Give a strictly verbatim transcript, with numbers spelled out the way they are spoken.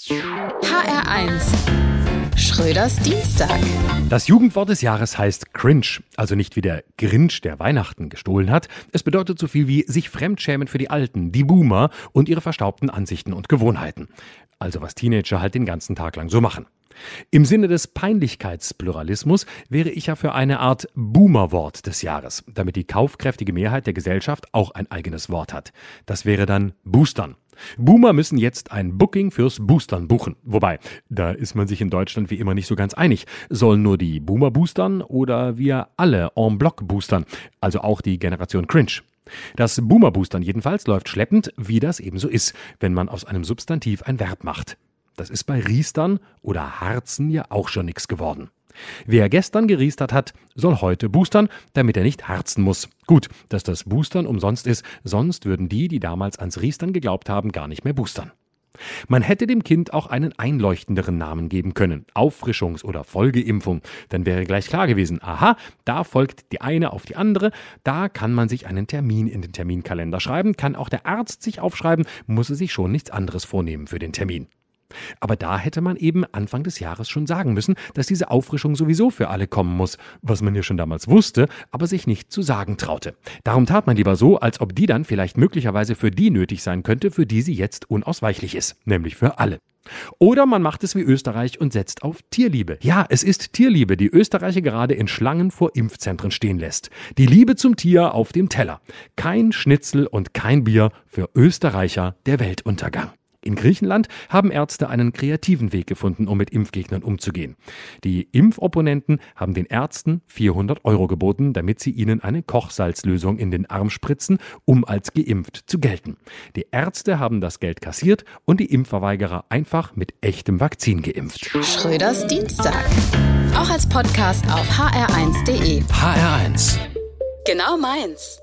H R eins Schröders Dienstag. Das Jugendwort des Jahres heißt cringe, also nicht wie der Grinch, der Weihnachten gestohlen hat. Es bedeutet so viel wie sich fremdschämen für die Alten, die Boomer und ihre verstaubten Ansichten und Gewohnheiten. Also was Teenager halt den ganzen Tag lang so machen. Im Sinne des Peinlichkeitspluralismus wäre ich ja für eine Art Boomerwort des Jahres, damit die kaufkräftige Mehrheit der Gesellschaft auch ein eigenes Wort hat. Das wäre dann Boostern. Boomer müssen jetzt ein Booking fürs Boostern buchen. Wobei, da ist man sich in Deutschland wie immer nicht so ganz einig. Sollen nur die Boomer boostern oder wir alle en bloc boostern? Also auch die Generation Cringe. Das Boomer-Boostern jedenfalls läuft schleppend, wie das eben so ist, wenn man aus einem Substantiv ein Verb macht. Das ist bei Riestern oder Harzen ja auch schon nix geworden. Wer gestern geriestert hat, soll heute boostern, damit er nicht harzen muss. Gut, dass das Boostern umsonst ist, sonst würden die, die damals ans Riestern geglaubt haben, gar nicht mehr boostern. Man hätte dem Kind auch einen einleuchtenderen Namen geben können, Auffrischungs- oder Folgeimpfung. Dann wäre gleich klar gewesen, aha, da folgt die eine auf die andere, da kann man sich einen Termin in den Terminkalender schreiben, kann auch der Arzt sich aufschreiben, muss er sich schon nichts anderes vornehmen für den Termin. Aber da hätte man eben Anfang des Jahres schon sagen müssen, dass diese Auffrischung sowieso für alle kommen muss, was man ja schon damals wusste, aber sich nicht zu sagen traute. Darum tat man lieber so, als ob die dann vielleicht möglicherweise für die nötig sein könnte, für die sie jetzt unausweichlich ist, nämlich für alle. Oder man macht es wie Österreich und setzt auf Tierliebe. Ja, es ist Tierliebe, die Österreicher gerade in Schlangen vor Impfzentren stehen lässt. Die Liebe zum Tier auf dem Teller. Kein Schnitzel und kein Bier für Österreicher, der Weltuntergang. In Griechenland haben Ärzte einen kreativen Weg gefunden, um mit Impfgegnern umzugehen. Die Impfopponenten haben den Ärzten vierhundert Euro geboten, damit sie ihnen eine Kochsalzlösung in den Arm spritzen, um als geimpft zu gelten. Die Ärzte haben das Geld kassiert und die Impfverweigerer einfach mit echtem Vakzin geimpft. Schröders Dienstag. Auch als Podcast auf h r eins punkt d e. H R eins. Genau meins.